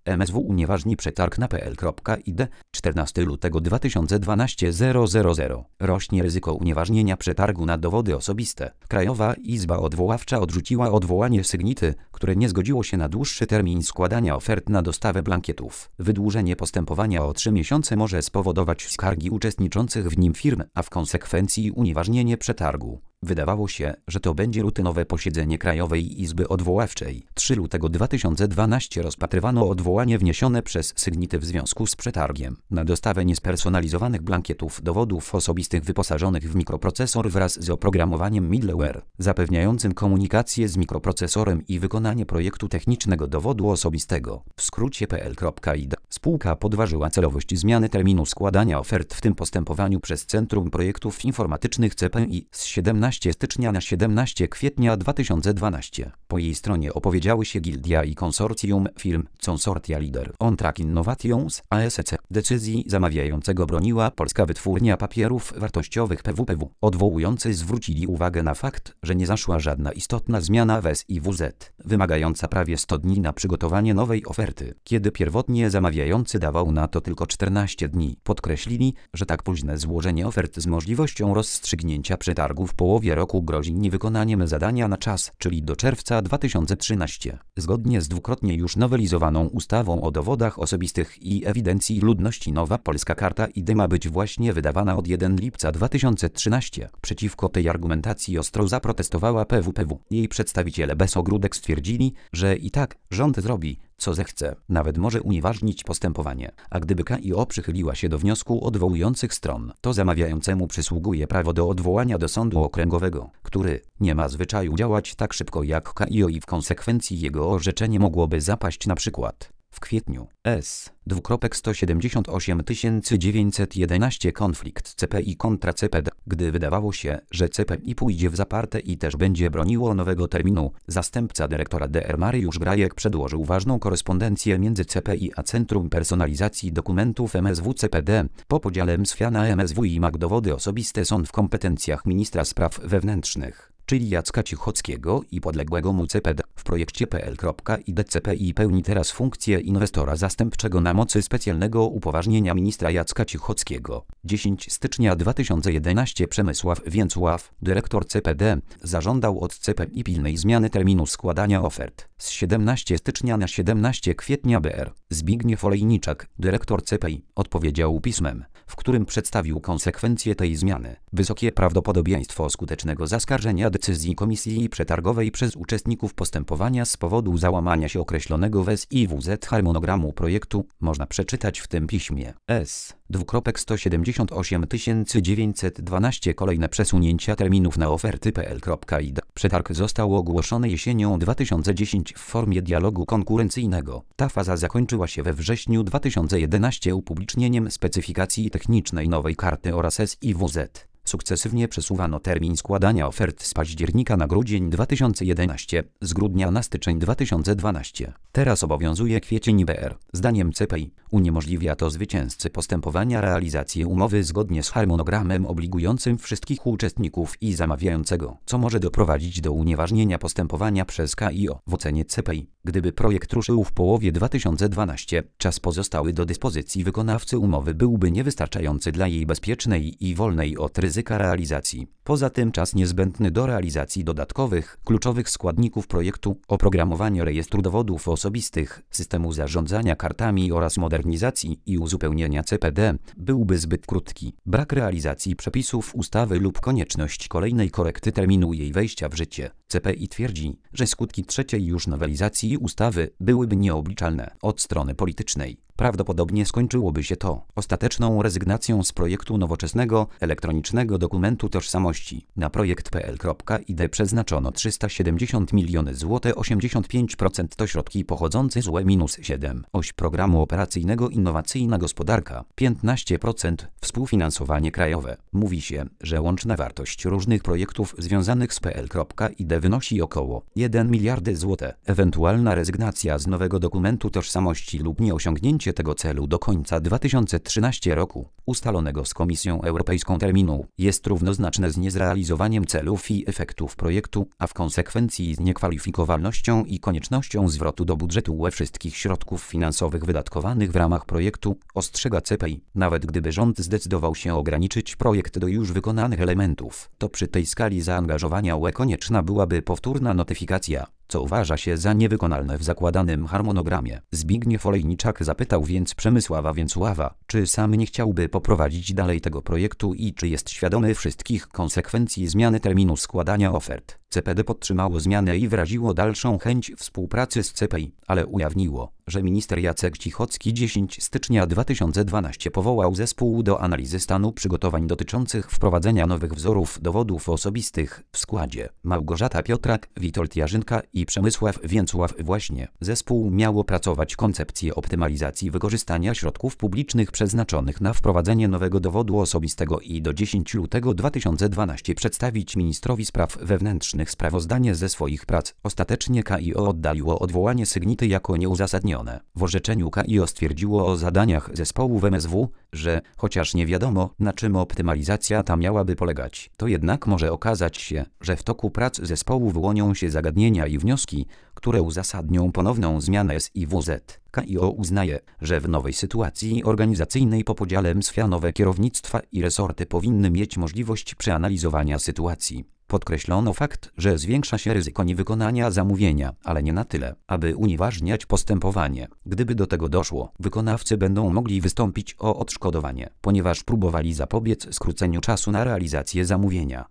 MSW unieważni przetarg na pl.id 14 lutego 2012 000. Rośnie ryzyko unieważnienia przetargu na dowody osobiste. Krajowa Izba Odwoławcza odrzuciła odwołanie Sygnity, które nie zgodziło się na dłuższy termin składania ofert na dostawę blankietów. Wydłużenie postępowania o 3 miesiące może spowodować skargi uczestniczących w nim firm, a w konsekwencji unieważnienie przetargu. Wydawało się, że to będzie rutynowe posiedzenie Krajowej Izby Odwoławczej. 3 lutego 2012 rozpatrywano odwołanie wniesione przez Sygnity w związku z przetargiem na dostawę niespersonalizowanych blankietów dowodów osobistych wyposażonych w mikroprocesor wraz z oprogramowaniem middleware, zapewniającym komunikację z mikroprocesorem i wykonanie projektu technicznego dowodu osobistego, w skrócie pl.id. Spółka podważyła celowość zmiany terminu składania ofert w tym postępowaniu przez Centrum Projektów Informatycznych CPI z 17 stycznia na 17 kwietnia 2012. Po jej stronie opowiedziały się gildia i konsorcjum firm Consortia Leader on Track Innovations ASC. Decyzji zamawiającego broniła Polska Wytwórnia Papierów Wartościowych PWPW. Odwołujący zwrócili uwagę na fakt, że nie zaszła żadna istotna zmiana w SIWZ, wymagająca prawie 100 dni na przygotowanie nowej oferty, kiedy pierwotnie zamawiający dawał na to tylko 14 dni. Podkreślili, że tak późne złożenie ofert z możliwością rozstrzygnięcia przetargu w połowie roku grozi niewykonaniem zadania na czas, czyli do czerwca 2013. Zgodnie z dwukrotnie już nowelizowaną ustawą o dowodach osobistych i ewidencji ludności nowa polska karta ID ma być właśnie wydawana od 1 lipca 2013. Przeciwko tej argumentacji ostro zaprotestowała PWPW. Jej przedstawiciele bez ogródek stwierdzili, że i tak rząd zrobi, co zechce, nawet może unieważnić postępowanie, a gdyby KIO przychyliła się do wniosku odwołujących stron, to zamawiającemu przysługuje prawo do odwołania do sądu okręgowego, który nie ma zwyczaju działać tak szybko jak KIO i w konsekwencji jego orzeczenie mogłoby zapaść na przykład w kwietniu. S. 178 konflikt CPI kontra CPD. Gdy wydawało się, że CPI pójdzie w zaparte i też będzie broniło nowego terminu, zastępca dyrektora DR Mariusz Grajek przedłożył ważną korespondencję między CPI a Centrum Personalizacji Dokumentów MSW CPD. Po podziale MSWiA na MSW i MAG dowody osobiste są w kompetencjach ministra spraw wewnętrznych, czyli Jacka Cichockiego i podległego mu CPD. W projekcie pl.id CPI pełni teraz funkcję inwestora zastępczego na mocy specjalnego upoważnienia ministra Jacka Cichockiego. 10 stycznia 2011 Przemysław Więcław, dyrektor CPD, zażądał od CPI pilnej zmiany terminu składania ofert z 17 stycznia na 17 kwietnia br. Zbigniew Olejniczak, dyrektor CPI, odpowiedział pismem, w którym przedstawił konsekwencje tej zmiany. Wysokie prawdopodobieństwo skutecznego zaskarżenia decyzji komisji przetargowej przez uczestników postępowania z powodu załamania się określonego w SIWZ harmonogramu projektu można przeczytać w tym piśmie. S. 178 912 Kolejne przesunięcia terminów na oferty pl.id. Przetarg został ogłoszony jesienią 2010 w formie dialogu konkurencyjnego. Ta faza zakończyła się we wrześniu 2011 upublicznieniem specyfikacji technicznej nowej karty oraz SIWZ. Sukcesywnie przesuwano termin składania ofert z października na grudzień 2011, z grudnia na styczeń 2012. Teraz obowiązuje kwiecień br. Zdaniem CPI uniemożliwia to zwycięzcy postępowania realizację umowy zgodnie z harmonogramem obligującym wszystkich uczestników i zamawiającego, co może doprowadzić do unieważnienia postępowania przez KIO. W ocenie CPI, gdyby projekt ruszył w połowie 2012, czas pozostały do dyspozycji wykonawcy umowy byłby niewystarczający dla jej bezpiecznej i wolnej od ryzyka realizacji. Poza tym czas niezbędny do realizacji dodatkowych, kluczowych składników projektu, oprogramowania rejestru dowodów osobistych, systemu zarządzania kartami oraz modernizacji i uzupełnienia CPD byłby zbyt krótki. Brak realizacji przepisów ustawy lub konieczność kolejnej korekty terminu jej wejścia w życie. CPI twierdzi, że skutki trzeciej już nowelizacji ustawy byłyby nieobliczalne od strony politycznej. Prawdopodobnie skończyłoby się to ostateczną rezygnacją z projektu nowoczesnego, elektronicznego dokumentu tożsamości. Na projekt pl.id przeznaczono 370 milionów zł, 85% to środki pochodzące z UE-7. Oś programu operacyjnego Innowacyjna Gospodarka, 15% współfinansowanie krajowe. Mówi się, że łączna wartość różnych projektów związanych z pl.id wynosi około 1 miliard zł. Ewentualna rezygnacja z nowego dokumentu tożsamości lub nieosiągnięcie tego celu do końca 2013 roku, ustalonego z Komisją Europejską terminu, jest równoznaczne z niezrealizowaniem celów i efektów projektu, a w konsekwencji z niekwalifikowalnością i koniecznością zwrotu do budżetu we wszystkich środków finansowych wydatkowanych w ramach projektu, ostrzega CPI. Nawet gdyby rząd zdecydował się ograniczyć projekt do już wykonanych elementów, to przy tej skali zaangażowania UE konieczna byłaby powtórna notyfikacja, co uważa się za niewykonalne w zakładanym harmonogramie. Zbigniew Olejniczak zapytał więc Przemysława Więcława, czy sam nie chciałby poprowadzić dalej tego projektu i czy jest świadomy wszystkich konsekwencji zmiany terminu składania ofert. CPD podtrzymało zmianę i wyraziło dalszą chęć współpracy z CPI, ale ujawniło, że minister Jacek Cichocki 10 stycznia 2012 powołał zespół do analizy stanu przygotowań dotyczących wprowadzenia nowych wzorów dowodów osobistych w składzie Małgorzata Piotrak, Witold Jarzynka i Przemysław Więcław. Właśnie zespół miał opracować koncepcję optymalizacji wykorzystania środków publicznych przeznaczonych na wprowadzenie nowego dowodu osobistego i do 10 lutego 2012 przedstawić ministrowi spraw wewnętrznych sprawozdanie ze swoich prac. Ostatecznie KIO oddaliło odwołanie Sygnity jako nieuzasadnione. W orzeczeniu KIO stwierdziło o zadaniach zespołu w MSW, że chociaż nie wiadomo, na czym optymalizacja ta miałaby polegać, to jednak może okazać się, że w toku prac zespołu wyłonią się zagadnienia i wnioski, które uzasadnią ponowną zmianę SIWZ. KIO uznaje, że w nowej sytuacji organizacyjnej po podziale MSWiA nowe kierownictwa i resorty powinny mieć możliwość przeanalizowania sytuacji. Podkreślono fakt, że zwiększa się ryzyko niewykonania zamówienia, ale nie na tyle, aby unieważniać postępowanie. Gdyby do tego doszło, wykonawcy będą mogli wystąpić o odszkodowanie, ponieważ próbowali zapobiec skróceniu czasu na realizację zamówienia.